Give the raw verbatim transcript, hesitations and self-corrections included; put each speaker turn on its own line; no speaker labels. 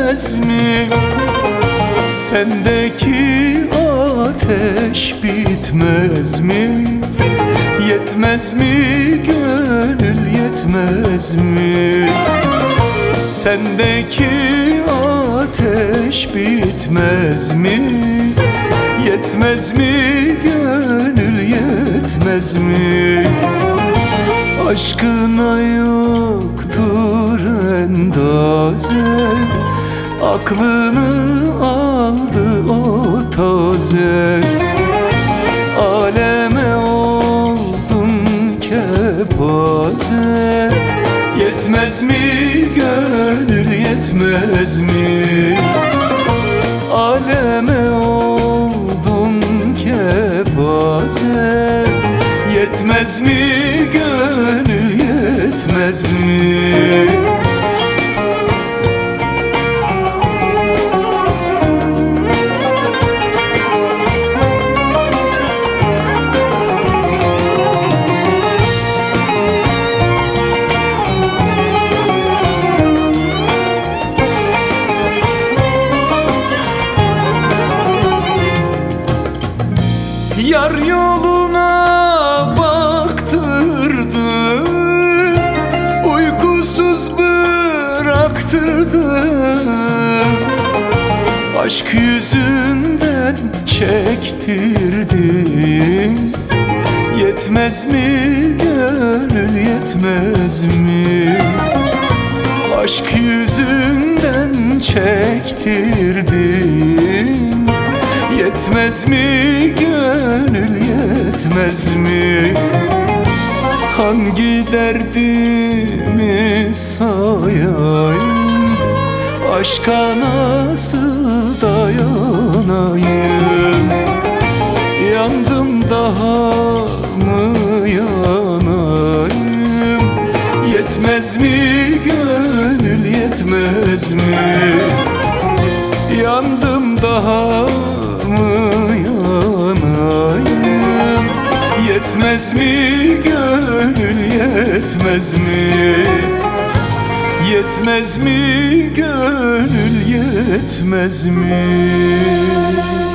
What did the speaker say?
yetmez mi? Sendeki ateş bitmez mi? Yetmez mi gönül, yetmez mi? Sendeki ateş bitmez mi? Yetmez mi gönül, yetmez mi? Aşkına yoktur endaze, aklını aldı o taze. Aleme oldun kepaze, yetmez mi gönül, yetmez mi? Aleme oldun kepaze, yetmez mi gönül, yetmez mi? Yar yoluna baktırdı, uykusuz bıraktırdı. Aşk yüzünden çektirdim, yetmez mi gönül, yetmez mi? Aşk yüzünden çektirdim, yetmez mi gönül, yetmez mi? Hangi derdimi sayayım, aşka nasıl dayanayım? Yandım daha mı yanayım? Yetmez mi gönül, yetmez mi? Yandım daha mı yanayım? Yetmez mi gönül, yetmez mi? Yetmez mi gönül, yetmez mi?